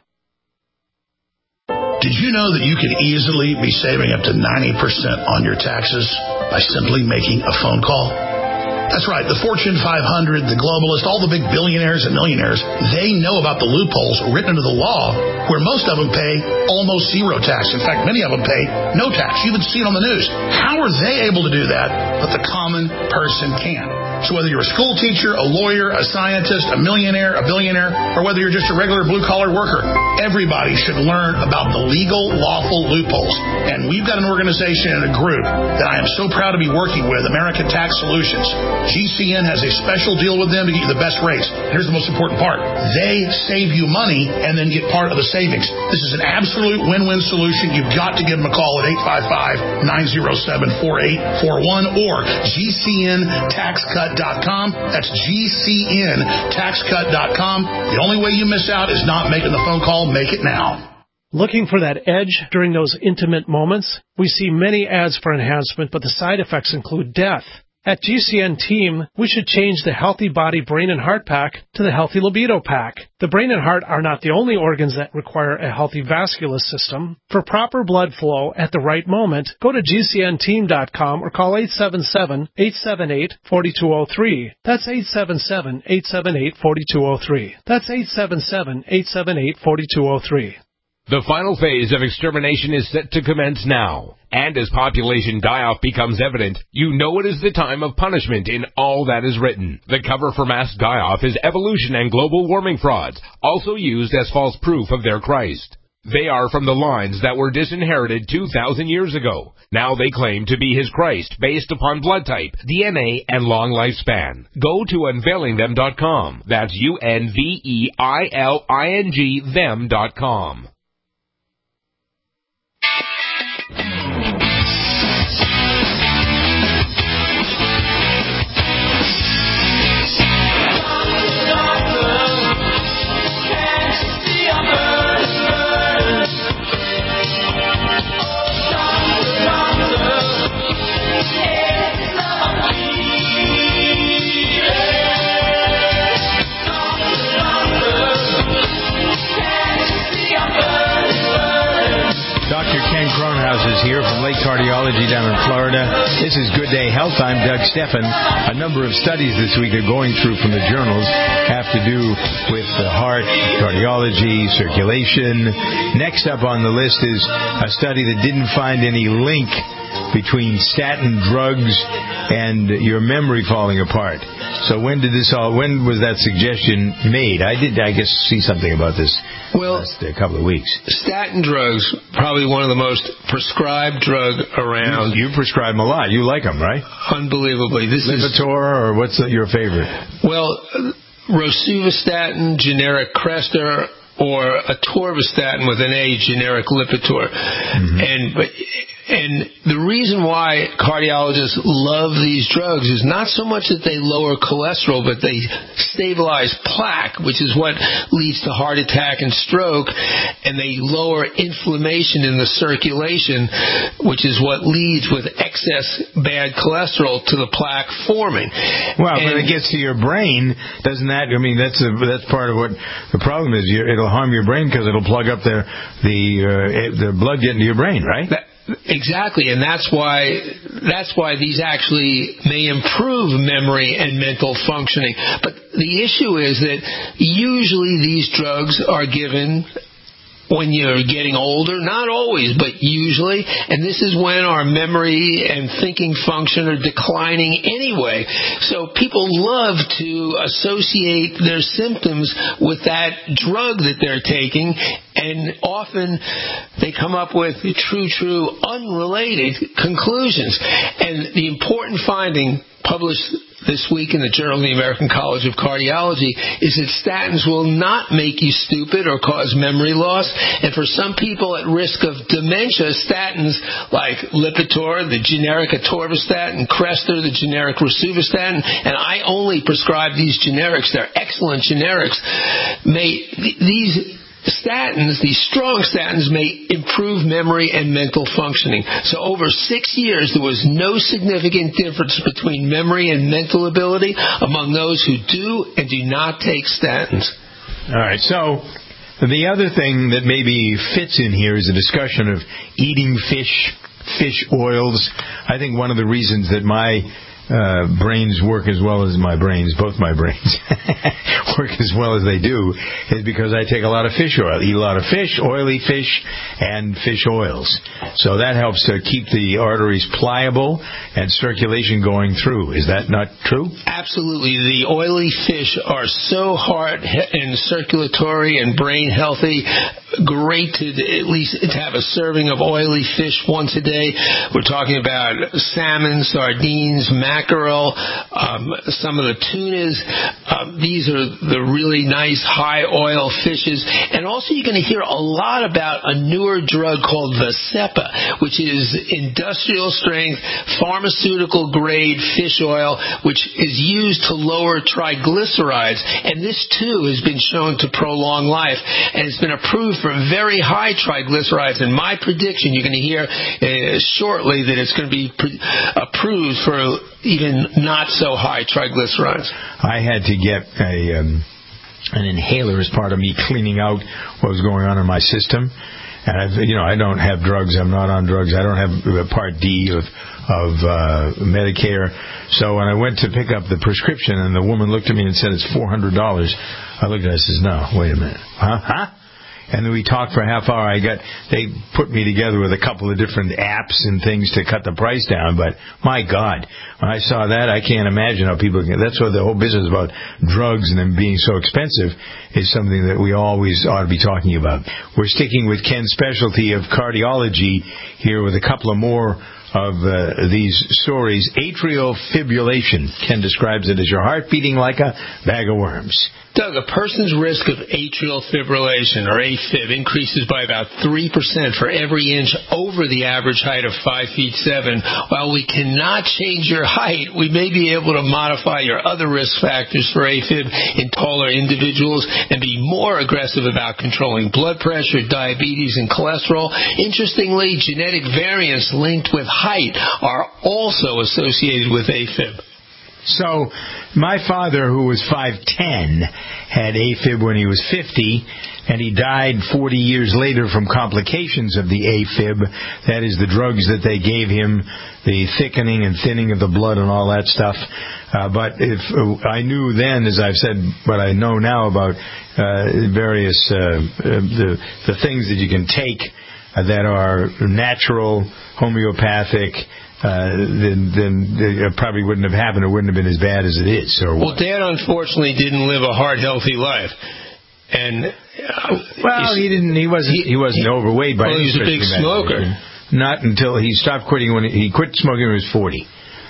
[SPEAKER 21] Did you know that you could easily be saving up to ninety percent on your taxes by simply making a phone call? That's right. The Fortune five hundred, the globalists, all the big billionaires and millionaires, they know about the loopholes written into the law where most of them pay almost zero tax. In fact, many of them pay no tax. You even see it on the news. How are they able to do that, but the common person can't? So whether you're a school teacher, a lawyer, a scientist, a millionaire, a billionaire, or whether you're just a regular blue-collar worker, everybody should learn about the legal, lawful loopholes. And we've got an organization and a group that I am so proud to be working with, American Tax Solutions. G C N has a special deal with them to get you the best rates. Here's the most important part. They save you money and then get part of the savings. This is an absolute win-win solution. You've got to give them a call at eight five five, nine oh seven, four eight four one or G C N tax cut dot com. That's G C N tax cut dot com. The only way you miss out is not making the phone call. Make it now.
[SPEAKER 13] Looking for that edge during those intimate moments? We see many ads for enhancement, but the side effects include death. At G C N Team, we should change the Healthy Body, Brain, and Heart Pack to the Healthy Libido Pack. The brain and heart are not the only organs that require a healthy vascular system. For proper blood flow at the right moment, go to G C N team dot com or call eight seven seven, eight seven eight, four two zero three. That's eight seven seven, eight seven eight, four two zero three. That's eight seven seven, eight seven eight, four two zero three.
[SPEAKER 22] The final phase of extermination is set to commence now. And as population die-off becomes evident, you know it is the time of punishment in all that is written. The cover for mass die-off is evolution and global warming frauds, also used as false proof of their Christ. They are from the lines that were disinherited two thousand years ago. Now they claim to be his Christ based upon blood type, D N A, and long lifespan. Go to unveiling them dot com. That's U N V E I L I N G them dot com.
[SPEAKER 2] Doctor Ken Kronhaus is here from Lake Cardiology down in Florida. This is Good Day Health. I'm Doug Steffen. A number of studies this week are going through from the journals have to do with the heart, cardiology, circulation. Next up on the list is a study that didn't find any link between statin drugs and your memory falling apart. So when did this all? When was that suggestion made? I did, I guess, see something about this.
[SPEAKER 3] Well,
[SPEAKER 2] last a couple of weeks.
[SPEAKER 3] Statin drugs, probably one of the most prescribed drug around.
[SPEAKER 2] You, you prescribe them a lot. You like them, right?
[SPEAKER 3] Unbelievably. This
[SPEAKER 2] Lipitor, or what's the, your favorite?
[SPEAKER 3] Well, rosuvastatin, generic Crestor, or atorvastatin with an A, generic Lipitor. Mm-hmm. And and the reason why cardiologists love these drugs is not so much that they lower cholesterol, but they stabilize plaque, which is what leads to heart attack and stroke, and they lower inflammation in the circulation, which is what leads with excess bad cholesterol to the plaque forming.
[SPEAKER 2] Well,
[SPEAKER 3] and,
[SPEAKER 2] when it gets to your brain, doesn't that, I mean, that's a, that's part of what the problem is. You're, it'll harm your brain because it'll plug up the, the, uh, the blood getting to your brain, right?
[SPEAKER 3] That, Exactly, and that's why that's why these actually may improve memory and mental functioning. But the issue is that usually these drugs are given when you're getting older, not always, but usually, and this is when our memory and thinking function are declining anyway. So people love to associate their symptoms with that drug that they're taking, and often they come up with true, true, unrelated conclusions. And the important finding published this week in the Journal of the American College of Cardiology is that statins will not make you stupid or cause memory loss. And for some people at risk of dementia, statins like Lipitor, the generic atorvastatin, Crestor, the generic rosuvastatin, and I only prescribe these generics, they're excellent generics, may these statins, these strong statins, may improve memory and mental functioning. So over six years, there was no significant difference between memory and mental ability among those who do and do not take statins.
[SPEAKER 2] All right, so the other thing that maybe fits in here is a discussion of eating fish, fish oils. I think one of the reasons that my Uh, brains work as well as my brains, both my brains work as well as they do, is because I take a lot of fish oil, eat a lot of fish, oily fish, and fish oils. So that helps to keep the arteries pliable and circulation going through. Is that not true?
[SPEAKER 3] Absolutely. The oily fish are so heart and circulatory and brain healthy. Great to at least to have a serving of oily fish once a day. We're talking about salmon, sardines, mackerel, um, some of the tunas. Um, these are the really nice high oil fishes. And also you're going to hear a lot about a newer drug called Vascepa, which is industrial strength, pharmaceutical grade fish oil, which is used to lower triglycerides. And this too has been shown to prolong life, and it's been approved for very high triglycerides. And my prediction, you're going to hear uh, shortly, that it's going to be pre- approved for even not so high triglycerides.
[SPEAKER 2] I had to get a um, an inhaler as part of me cleaning out what was going on in my system. And I've, you know, I don't have drugs. I'm not on drugs. I don't have Part D of of uh, Medicare. So when I went to pick up the prescription, and the woman looked at me and said it's four hundred dollars, I looked at her and says, "No, wait a minute, huh, huh?" And then we talked for a half hour. I got they put me together with a couple of different apps and things to cut the price down. But my God, when I saw that, I can't imagine how people can. That's what the whole business about drugs and them being so expensive is something that we always ought to be talking about. We're sticking with Ken's specialty of cardiology here with a couple of more of uh, these stories. Atrial fibrillation. Ken describes it as your heart beating like a bag of worms.
[SPEAKER 3] Doug, a person's risk of atrial fibrillation, or AFib, increases by about three percent for every inch over the average height of five feet seven. While we cannot change your height, we may be able to modify your other risk factors for AFib in taller individuals and be more aggressive about controlling blood pressure, diabetes, and cholesterol. Interestingly, genetic variants linked with height are also associated with AFib.
[SPEAKER 2] So my father, who was five ten, had AFib when he was fifty, and he died forty years later from complications of the AFib. That is the drugs that they gave him, the thickening and thinning of the blood and all that stuff. Uh, but if uh, I knew then, as I've said, what I know now about uh, various uh, uh, the the things that you can take uh, that are natural, homeopathic, uh, then then it probably wouldn't have happened. It wouldn't have been as bad as it is. Or
[SPEAKER 3] well, Dad unfortunately didn't live a hard, healthy life, and uh,
[SPEAKER 2] well, he didn't. He wasn't. He, he wasn't overweight by
[SPEAKER 3] well,
[SPEAKER 2] any
[SPEAKER 3] he was a big smoker.
[SPEAKER 2] Not until he stopped quitting when he, he quit smoking when he was forty.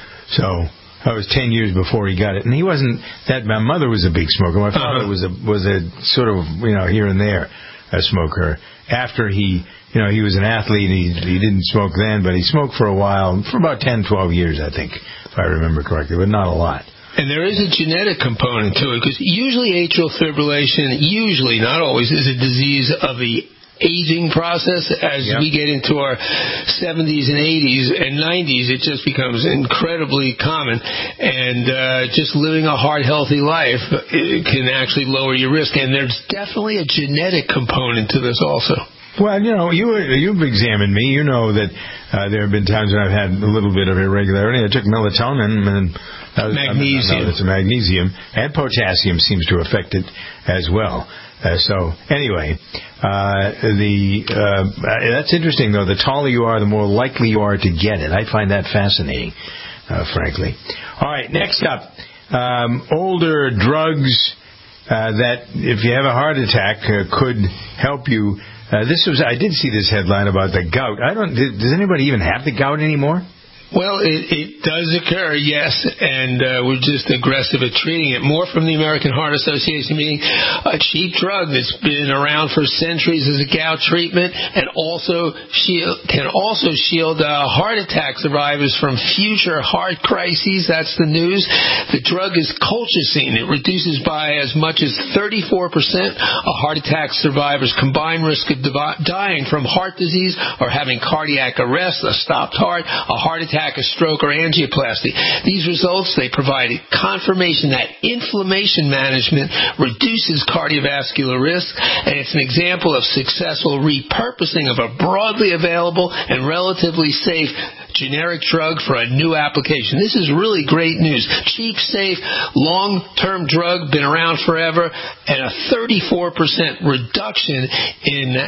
[SPEAKER 2] So that was ten years before he got it. And he wasn't that. My mother was a big smoker. My father uh-huh. was a was a sort of you know here and there a smoker. After he you know he was an athlete, he he didn't smoke then, but he smoked for a while, for about ten, twelve years, I think, if I remember correctly, but not a lot.
[SPEAKER 3] And there is a genetic component to it, because usually atrial fibrillation, usually, not always, is a disease of the aging process. As yep. we get into our seventies and eighties and nineties, it just becomes incredibly common. And uh, just living a hard, healthy life it can actually lower your risk. And there's definitely a genetic component to this also.
[SPEAKER 2] Well, you know, you, you've examined me. You know that uh, there have been times when I've had a little bit of irregularity. I took melatonin and that was,
[SPEAKER 3] magnesium.
[SPEAKER 2] It's a magnesium, and potassium seems to affect it as well. Uh, so anyway, uh, the uh, that's interesting though. The taller you are, the more likely you are to get it. I find that fascinating, uh, frankly. All right, next up, um, older drugs uh, that, if you have a heart attack, uh, could help you. Uh, this was I did see this headline about the gout. I don't. Does anybody even have the gout anymore?
[SPEAKER 3] Well, it, it does occur, yes, and uh, we're just aggressive at treating it. More from the American Heart Association, meaning a cheap drug that's been around for centuries as a gout treatment, and also shield, can also shield uh, heart attack survivors from future heart crises. That's the news. The drug is colchicine. It reduces by as much as thirty-four percent a heart attack survivor's combined risk of di- dying from heart disease or having cardiac arrest, a stopped heart, a heart attack, a stroke, or angioplasty. These results, they provide confirmation that inflammation management reduces cardiovascular risk, and it's an example of successful repurposing of a broadly available and relatively safe generic drug for a new application. This is really great news. Cheap, safe, long-term drug, been around forever, and a thirty-four percent reduction in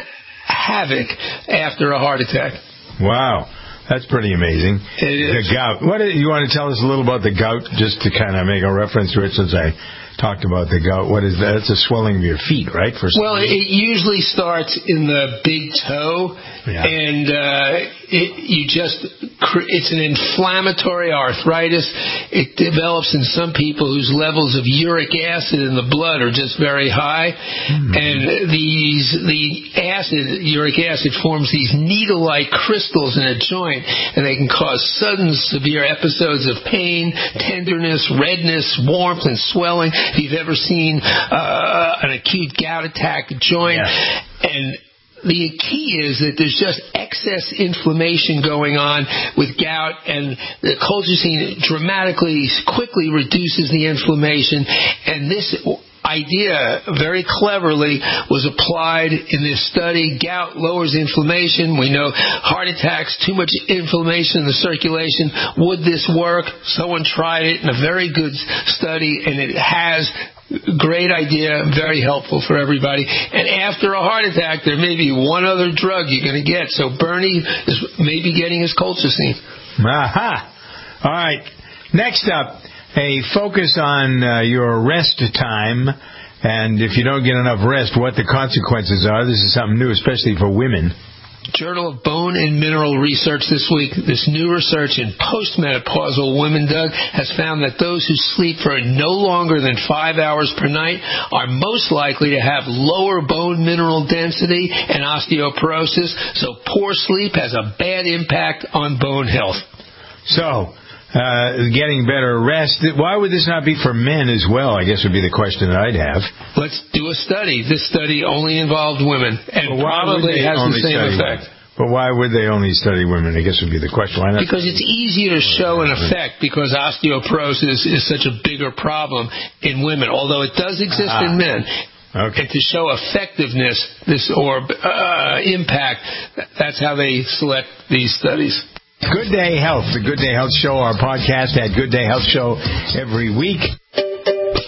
[SPEAKER 3] havoc after a heart attack.
[SPEAKER 2] Wow. That's pretty amazing.
[SPEAKER 3] It is.
[SPEAKER 2] The gout. What is, you want to tell us a little about the gout, just to kind of make a reference to it, since I talked about the gout. What is that? It's a swelling of your feet, right? For
[SPEAKER 3] well, it usually starts in the big toe, yeah. and uh, it, you just it's an inflammatory arthritis. It develops in some people whose levels of uric acid in the blood are just very high, mm-hmm. and these the acid uric acid forms these needle-like crystals in a joint, and they can cause sudden severe episodes of pain, tenderness, redness, warmth, and swelling. If you've ever seen uh, an acute gout attack joint, yeah. and the key is that there's just excess inflammation going on with gout, and the colchicine dramatically, quickly reduces the inflammation, and this idea very cleverly was applied in this study. Gout lowers inflammation. We know heart attacks, too much inflammation in the circulation. Would this work? Someone tried it in a very good study, and it has. Great idea, very helpful for everybody. And after a heart attack, there may be one other drug you're going to get. So Bernie is maybe getting his colchicine.
[SPEAKER 2] Aha! All right. Next up, a focus on uh, your rest time, and if you don't get enough rest, what the consequences are. This is something new, especially for women.
[SPEAKER 3] Journal of Bone and Mineral Research this week. This new research in postmenopausal women, Doug, has found that those who sleep for no longer than five hours per night are most likely to have lower bone mineral density and osteoporosis, so poor sleep has a bad impact on bone health.
[SPEAKER 2] So, Uh, getting better rest. Why would this not be for men as well, I guess would be the question that I'd have.
[SPEAKER 3] Let's do a study. This study only involved women, and well, probably has the same effect.
[SPEAKER 2] Women? But why would they only study women, I guess would be the question. Why not?
[SPEAKER 3] Because it's easier to show an effect, because osteoporosis is such a bigger problem in women, although it does exist ah. in men.
[SPEAKER 2] Okay.
[SPEAKER 3] And to show effectiveness this or uh, impact, that's how they select these studies.
[SPEAKER 2] Good Day Health, the Good Day Health Show, our podcast at Good Day Health Show every week.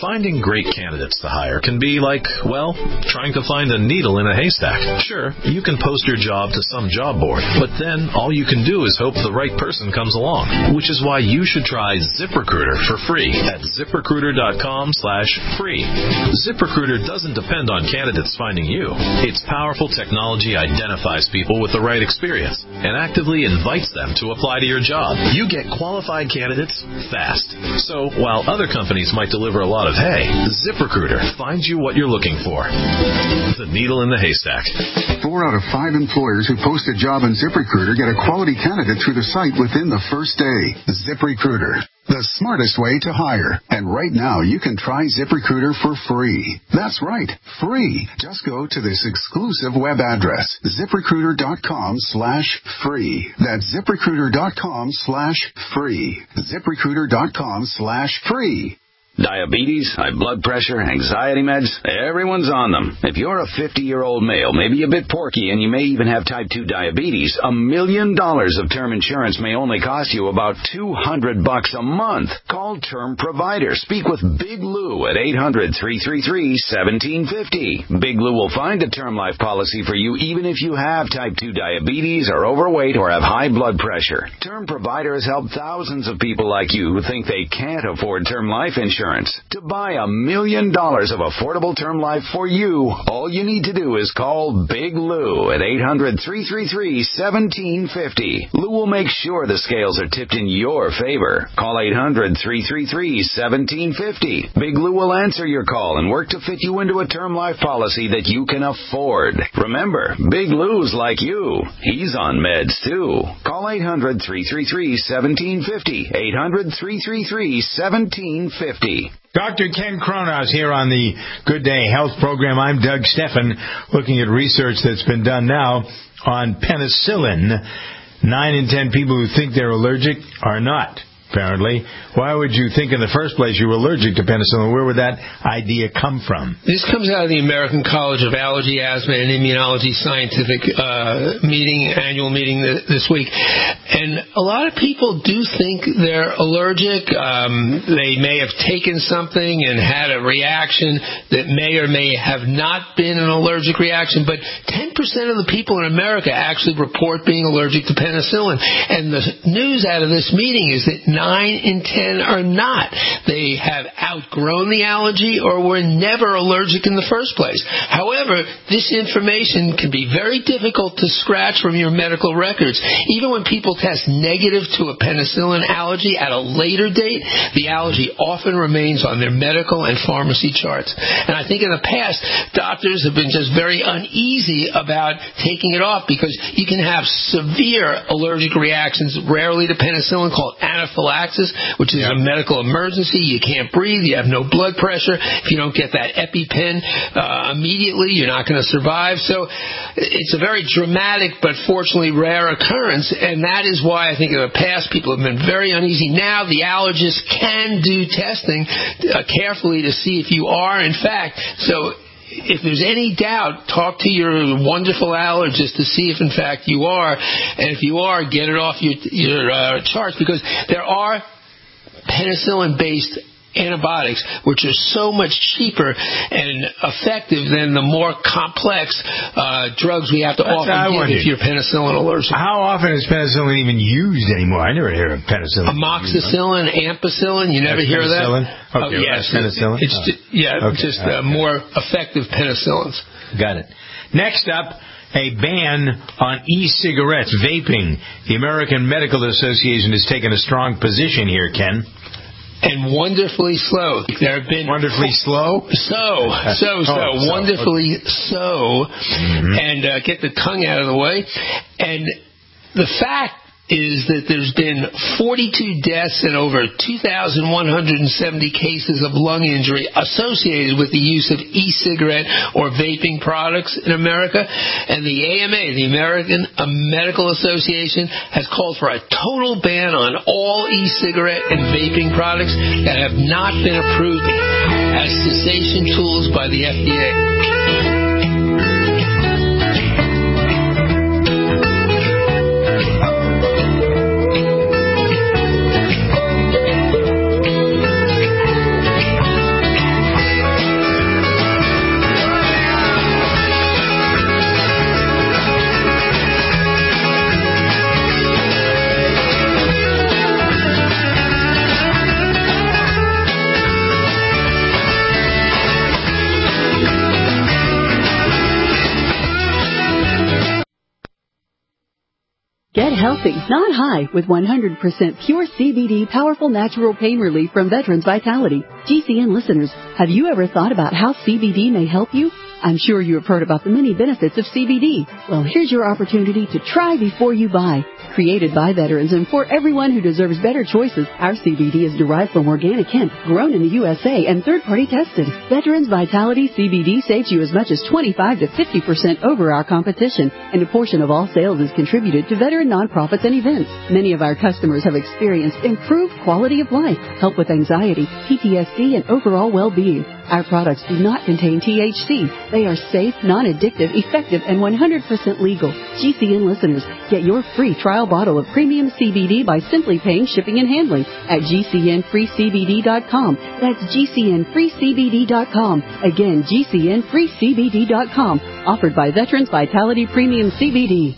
[SPEAKER 14] Finding great candidates to hire can be like, well, trying to find a needle in a haystack. Sure, you can post your job to some job board, but then all you can do is hope the right person comes along, which is why you should try ZipRecruiter for free at ZipRecruiter.com slash free. ZipRecruiter doesn't depend on candidates finding you. Its powerful technology identifies people with the right experience and actively invites them to apply to your job. You get qualified candidates fast. So while other companies might deliver a lot of hay, ZipRecruiter finds you what you're looking for. The needle in the haystack.
[SPEAKER 15] Four out of five employers who post a job on ZipRecruiter get a quality candidate through the site within the first day. ZipRecruiter, the smartest way to hire. And right now, you can try ZipRecruiter for free. That's right, free. Just go to this exclusive web address, ZipRecruiter.com slash free. That's ZipRecruiter.com slash free. ZipRecruiter.com slash free.
[SPEAKER 7] Diabetes, high blood pressure, anxiety meds, everyone's on them. If you're a fifty-year-old male, maybe a bit porky, and you may even have type two diabetes, a million dollars of term insurance may only cost you about two hundred bucks a month. Call Term Provider. Speak with Big Lou at eight hundred, three three three, one seven five zero. Big Lou will find a term life policy for you even if you have type two diabetes, are overweight, or have high blood pressure. Term Provider has helped thousands of people like you who think they can't afford term life insurance. To buy a million dollars of affordable term life for you, all you need to do is call Big Lou at eight hundred, three three three, one seven five zero. Lou will make sure the scales are tipped in your favor. Call eight hundred, three three three, one seven five zero. Big Lou will answer your call and work to fit you into a term life policy that you can afford. Remember, Big Lou's like you. He's on meds too. Call eight hundred, three three three, one seven five zero. eight hundred, three three three, one seven five zero.
[SPEAKER 2] Doctor Ken Kronhaus here on the Good Day Health program. I'm Doug Steffen, looking at research that's been done now on penicillin. Nine in ten people who think they're allergic are not, apparently. Why would you think in the first place you were allergic to penicillin? Where would that idea come from?
[SPEAKER 3] This comes out of the American College of Allergy, Asthma, and Immunology scientific uh, meeting, annual meeting th- this week. And a lot of people do think they're allergic. Um, they may have taken something and had a reaction that may or may have not been an allergic reaction. But ten percent of the people in America actually report being allergic to penicillin. And the news out of this meeting is that nine in ten are not. They have outgrown the allergy or were never allergic in the first place. However, this information can be very difficult to scratch from your medical records. Even when people test negative to a penicillin allergy at a later date, the allergy often remains on their medical and pharmacy charts. And I think in the past, doctors have been just very uneasy about taking it off because you can have severe allergic reactions, rarely to penicillin, called anaphylaxis, which is yeah. a medical emergency. You can't breathe. You have no blood pressure. If you don't get that EpiPen uh, immediately, you're not going to survive. So it's a very dramatic but fortunately rare occurrence, and that is why I think in the past people have been very uneasy. Now the allergist can do testing uh, carefully to see if you are, in fact. So if there's any doubt, talk to your wonderful allergist to see if, in fact, you are. And if you are, get it off your, your uh, charts, because there are penicillin-based antibiotics, which are so much cheaper and effective than the more complex uh, drugs we have to That's often give wondered. If you're penicillin allergic.
[SPEAKER 2] How often is penicillin even used anymore? I never hear of penicillin.
[SPEAKER 3] Amoxicillin, ampicillin, you never
[SPEAKER 2] That's
[SPEAKER 3] hear
[SPEAKER 2] penicillin?
[SPEAKER 3] of that?
[SPEAKER 2] Okay,
[SPEAKER 3] oh, yes.
[SPEAKER 2] penicillin?
[SPEAKER 3] It's,
[SPEAKER 2] oh.
[SPEAKER 3] Yeah,
[SPEAKER 2] okay.
[SPEAKER 3] just uh, more effective penicillins.
[SPEAKER 2] Got it. Next up, a ban on e-cigarettes, vaping. The American Medical Association has taken a strong position here, Ken.
[SPEAKER 3] And wonderfully slow. There have been
[SPEAKER 2] wonderfully slow.
[SPEAKER 3] So, so, so, oh, so. wonderfully okay. so. Mm-hmm. And uh, get the tongue out of the way. And the fact is that there's been forty-two deaths and over two thousand one hundred seventy cases of lung injury associated with the use of e-cigarette or vaping products in America. And the A M A, the American Medical Association, has called for a total ban on all e-cigarette and vaping products that have not been approved as cessation tools by the F D A.
[SPEAKER 1] healthy, not high, with one hundred percent pure C B D powerful natural pain relief from Veterans Vitality. G C N listeners, have you ever thought about how C B D may help you? I'm sure you have heard about the many benefits of C B D. Well, here's your opportunity to try before you buy. Created by veterans and for everyone who deserves better choices, our C B D is derived from organic hemp, grown in the U S A and third-party tested. Veterans Vitality C B D saves you as much as twenty-five to fifty percent over our competition, and a portion of all sales is contributed to veteran nonprofits and events. Many of our customers have experienced improved quality of life, help with anxiety, P T S D, and overall well-being. Our products do not contain T H C. They are safe, non-addictive, effective, and one hundred percent legal. G C N listeners, get your free trial bottle of premium C B D by simply paying shipping and handling at G C N free C B D dot com. That's G C N free C B D dot com. Again, G C N free C B D dot com. Offered by Veterans Vitality Premium C B D.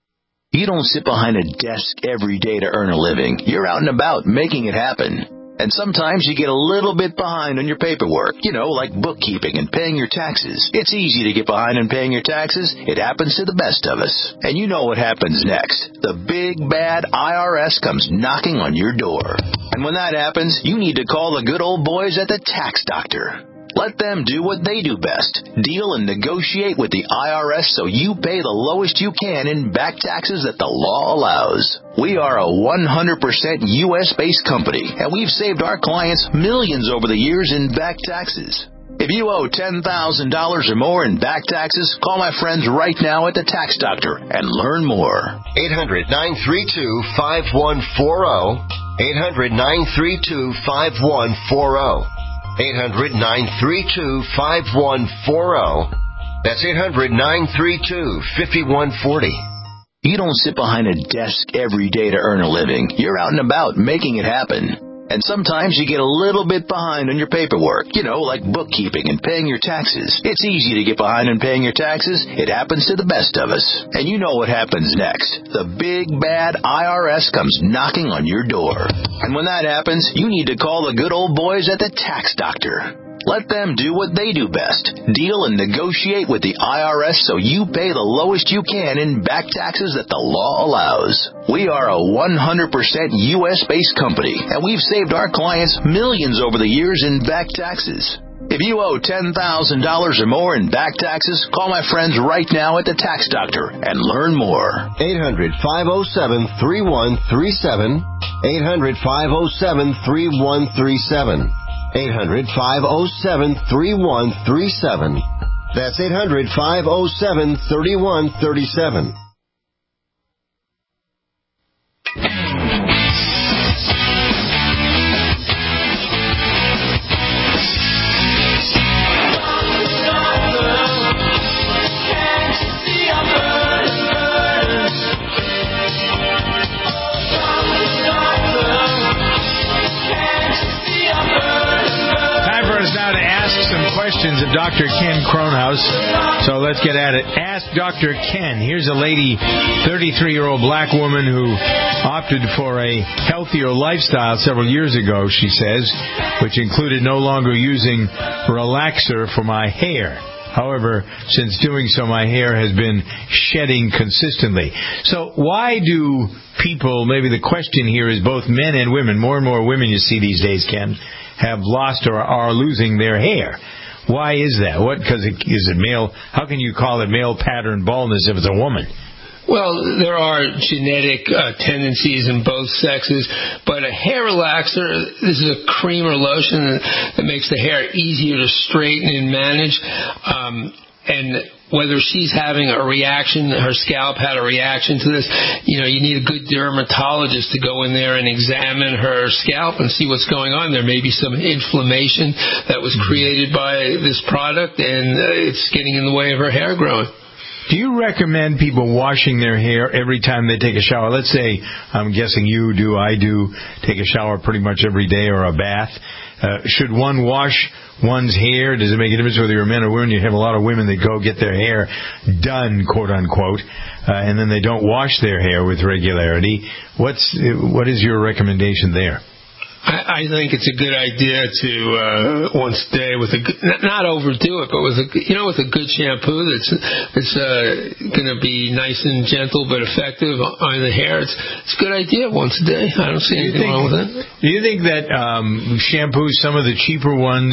[SPEAKER 20] You don't sit behind a desk every day to earn a living. You're out and about making it happen. And sometimes you get a little bit behind on your paperwork, you know, like bookkeeping and paying your taxes. It's easy to get behind on paying your taxes. It happens to the best of us. And you know what happens next. The big, bad I R S comes knocking on your door. And when that happens, you need to call the good old boys at the Tax Doctor. Let them do what they do best. Deal and negotiate with the I R S so you pay the lowest you can in back taxes that the law allows. We are a one hundred percent U S-based company, and we've saved our clients millions over the years in back taxes. If you owe ten thousand dollars or more in back taxes, call my friends right now at the Tax Doctor and learn more.
[SPEAKER 5] eight hundred, nine three two, five one four zero. eight hundred, nine three two, five one four zero. eight hundred, nine three two, five one four zero. That's eight hundred, nine three two, five one four zero.
[SPEAKER 20] You don't sit behind a desk every day to earn a living. You're out and about making it happen. And sometimes you get a little bit behind on your paperwork, you know, like bookkeeping and paying your taxes. It's easy to get behind on paying your taxes. It happens to the best of us. And you know what happens next. The big, bad I R S comes knocking on your door. And when that happens, you need to call the good old boys at the Tax Doctor. Let them do what they do best. Deal and negotiate with the I R S so you pay the lowest you can in back taxes that the law allows. We are a one hundred percent U S-based company, and we've saved our clients millions over the years in back taxes. If you owe ten thousand dollars or more in back taxes, call my friends right now at the Tax Doctor and learn more.
[SPEAKER 5] eight hundred, five oh seven, three one three seven. eight hundred, five oh seven, three one three seven. eight hundred, five oh seven, three one three seven. That's eight hundred, five oh seven, three one three seven.
[SPEAKER 2] Now to ask some questions of Doctor Ken Kronhaus. So let's get at it. Ask Doctor Ken. Here's a lady, thirty-three-year-old black woman who opted for a healthier lifestyle several years ago, she says, which included no longer using relaxer for my hair. However, since doing so, my hair has been shedding consistently. So why do people, maybe the question here is both men and women, more and more women you see these days, Ken, have lost or are losing their hair. Why is that? What? Because it, is it male? How can you call it male pattern baldness if it's a woman?
[SPEAKER 3] Well, there are genetic uh, tendencies in both sexes, but a hair relaxer, this is a cream or lotion that, that makes the hair easier to straighten and manage. Um, and whether she's having a reaction, her scalp had a reaction to this, you know, you need a good dermatologist to go in there and examine her scalp and see what's going on. There may be some inflammation that was created by this product, and uh, it's getting in the way of her hair growing.
[SPEAKER 2] Do you recommend people washing their hair every time they take a shower? Let's say, I'm guessing you do, I do, take a shower pretty much every day or a bath. Uh, should one wash one's hair? Does it make a difference whether you're a man or woman? You have a lot of women that go get their hair done, quote unquote, uh, and then they don't wash their hair with regularity. What's what is your recommendation there?
[SPEAKER 3] I, I think it's a good idea to uh, once a day with a good, not overdo it, but with a you know with a good shampoo that's that's uh, going to be nice and gentle but effective on the hair. It's it's a good idea once a day. I don't see anything think, wrong with it.
[SPEAKER 2] Do you think that um, shampoos, some of the cheaper ones,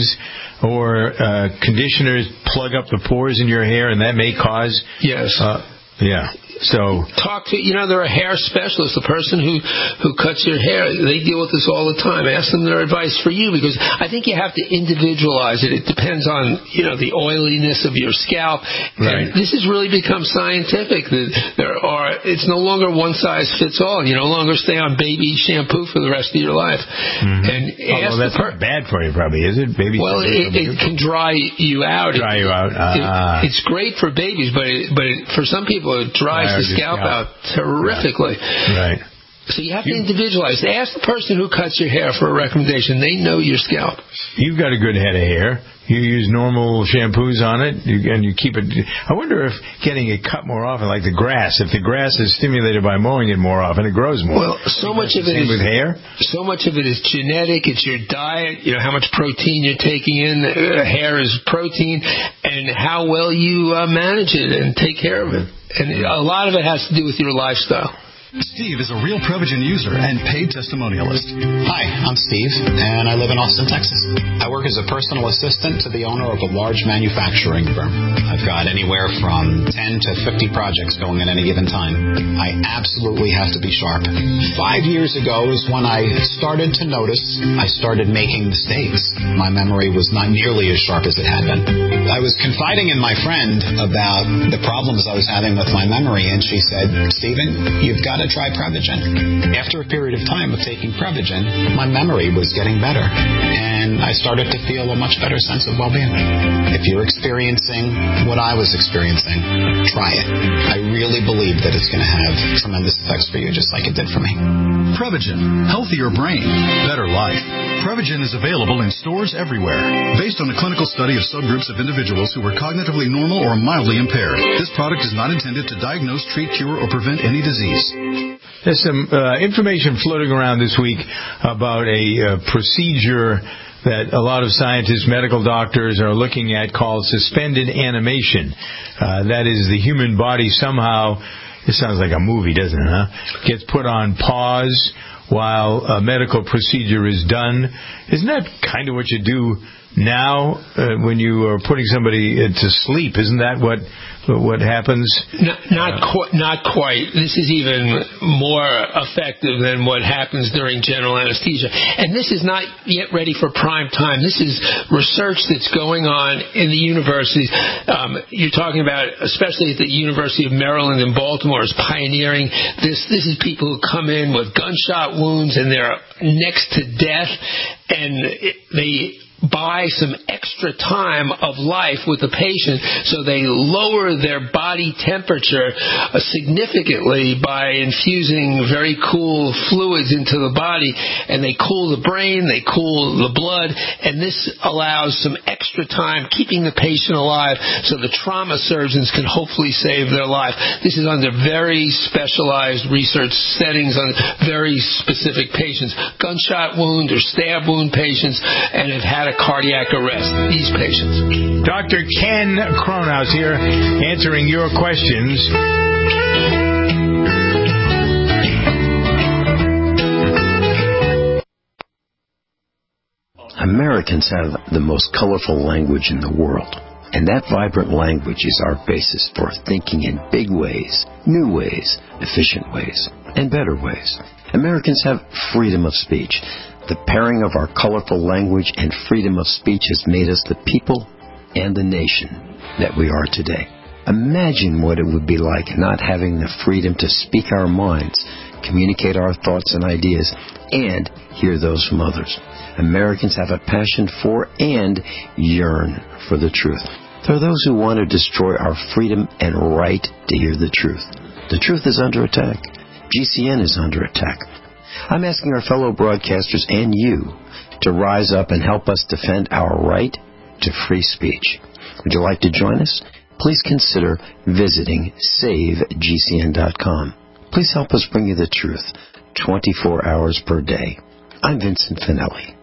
[SPEAKER 2] or uh, conditioners plug up the pores in your hair, and that may cause
[SPEAKER 3] yes,
[SPEAKER 2] uh, yeah. So
[SPEAKER 3] talk to you know there are hair specialists, the person who who cuts your hair. They deal with this all the time. Ask them their advice for you, because I think you have to individualize it. It depends on you know the oiliness of your scalp.
[SPEAKER 2] Right.
[SPEAKER 3] And this has really become scientific. That there are it's no longer one size fits all. You no longer stay on baby shampoo for the rest of your life.
[SPEAKER 2] Mm-hmm.
[SPEAKER 3] And
[SPEAKER 2] although that's per- not bad for you, probably, is it? Baby
[SPEAKER 3] well, it, it can dry you out.
[SPEAKER 2] Dry you out. Ah.
[SPEAKER 3] It, it's great for babies, but it, but it, for some people it dries the scalp, scalp out terrifically.
[SPEAKER 2] Right.
[SPEAKER 3] So you have to individualize. Ask the person who cuts your hair for a recommendation. They know your scalp.
[SPEAKER 2] You've got a good head of hair. You use normal shampoos on it, you, and you keep it. I wonder if getting it cut more often, like the grass, if the grass is stimulated by mowing it more often, it grows more.
[SPEAKER 3] Well, so much of it is
[SPEAKER 2] with hair.
[SPEAKER 3] So much of it is genetic. It's your diet. You know how much protein you're taking in. Uh, hair is protein, and how well you uh, manage it and take care of it. And a lot of it has to do with your lifestyle.
[SPEAKER 4] Steve is a real Prevagen user and paid testimonialist.
[SPEAKER 6] Hi, I'm Steve, and I live in Austin, Texas. I work as a personal assistant to the owner of a large manufacturing firm. I've got anywhere from ten to fifty projects going at any given time. I absolutely have to be sharp. Five years ago is when I started to notice I started making mistakes. My memory was not nearly as sharp as it had been. I was confiding in my friend about the problems I was having with my memory, and she said, Stephen, you've got to try Prevagen. After a period of time of taking Prevagen, my memory was getting better, and I started to feel a much better sense of well-being. If you're experiencing what I was experiencing, try it. I really believe that it's going to have tremendous effects for you, just like it did for me.
[SPEAKER 4] Prevagen. Healthier brain. Better life. Prevagen is available in stores everywhere. Based on a clinical study of subgroups of individuals who were cognitively normal or mildly impaired, this product is not intended to diagnose, treat, cure, or prevent any disease.
[SPEAKER 2] There's some uh, information floating around this week about a uh, procedure that a lot of scientists, medical doctors are looking at called suspended animation. Uh, that is, the human body somehow, it sounds like a movie, doesn't it, huh? Gets put on pause while a medical procedure is done. Isn't that kind of what you do now uh, when you are putting somebody uh, to sleep? Isn't that what what happens?
[SPEAKER 3] Not not, uh, qu- not quite. This is even more effective than what happens during general anesthesia. And this is not yet ready for prime time. This is research that's going on in the universities. Um, you're talking about, especially at the University of Maryland in Baltimore, is pioneering this. This is people who come in with gunshot wounds and they're next to death, and it, they buy some extra time of life with the patient, so they lower their body temperature uh, significantly by infusing very cool fluids into the body, and they cool the brain, they cool the blood, and this allows some extra time keeping the patient alive so the trauma surgeons can hopefully save their life. This is under very specialized research settings on very specific patients, gunshot wound or stab wound patients, and have had a cardiac arrest, these patients.
[SPEAKER 2] Doctor Ken Kronhaus here, answering your questions.
[SPEAKER 23] Americans have the most colorful language in the world, and that vibrant language is our basis for thinking in big ways, new ways, efficient ways, and better ways. Americans have freedom of speech. The pairing of our colorful language and freedom of speech has made us the people and the nation that we are today. Imagine what it would be like not having the freedom to speak our minds, communicate our thoughts and ideas, and hear those from others. Americans have a passion for and yearn for the truth. There are those who want to destroy our freedom and right to hear the truth. The truth is under attack. G C N is under attack. I'm asking our fellow broadcasters and you to rise up and help us defend our right to free speech. Would you like to join us? Please consider visiting save G C N dot com. Please help us bring you the truth twenty-four hours per day. I'm Vincent Finelli.